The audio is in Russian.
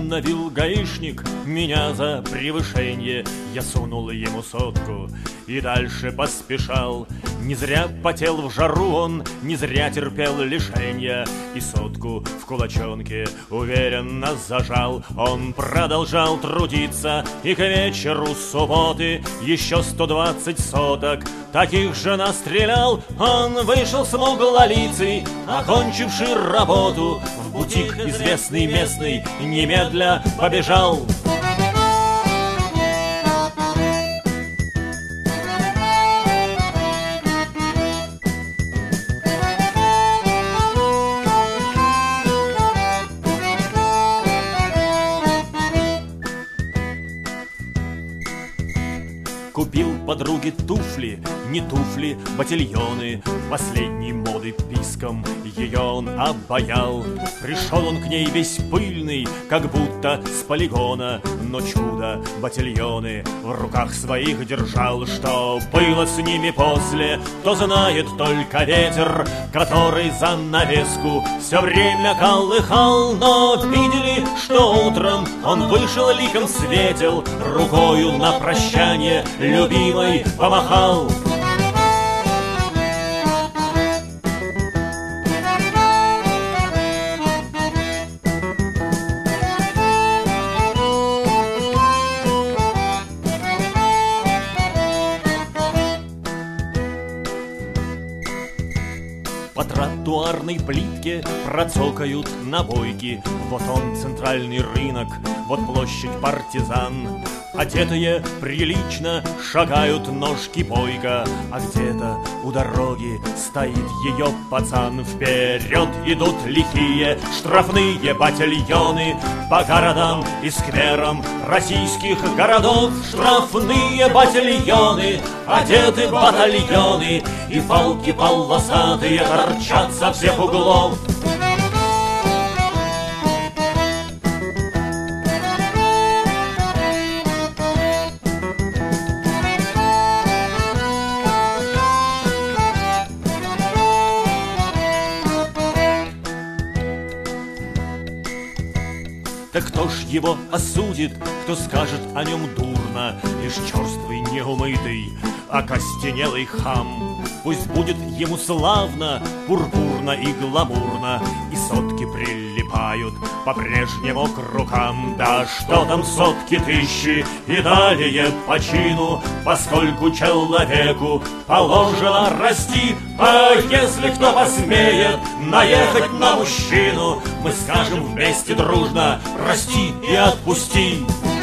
Остановил гаишник меня за превышение. Я сунул ему сотку и дальше поспешал. Не зря потел в жару он, не зря терпел лишенья. И сотку в кулачонке уверенно зажал. Он продолжал трудиться, и к вечеру субботы еще 120 соток таких же настрелял. Он вышел смуглолицый, окончивший работу, в бутик известный местный немедля побежал. Купил подруге туфли, не туфли, ботильоны, последней моды писком ее он обаял. Пришел он к ней весь пыльный, как будто с полигона, но чудо ботильоны в руках своих держал. Что было с ними после, то знает только ветер, который занавеску все время колыхал. Но видели, что утром он вышел, ликом светил, рукою на прощание любимой помахал. По тротуарной плитке процокают набойки. Вот он, центральный рынок, вот площадь Партизан. Одетые прилично шагают ножки бойко, а где-то у дороги стоит ее пацан. Вперед идут лихие штрафные батальоны по городам и скверам российских городов. Штрафные батальоны, одеты батальоны, и палки полосатые торчат со всех углов. Так кто ж его осудит, кто скажет о нем дурно? Лишь черствый, неумытый, окостенелый хам. Пусть будет ему славно, пурпурно и гламурно, и сотки прилипают по-прежнему к рукам. Да что там сотки, тысячи и далее по чину, поскольку человеку положено расти. А если кто посмеет наехать на мужчину, мы скажем вместе дружно: расти и отпусти.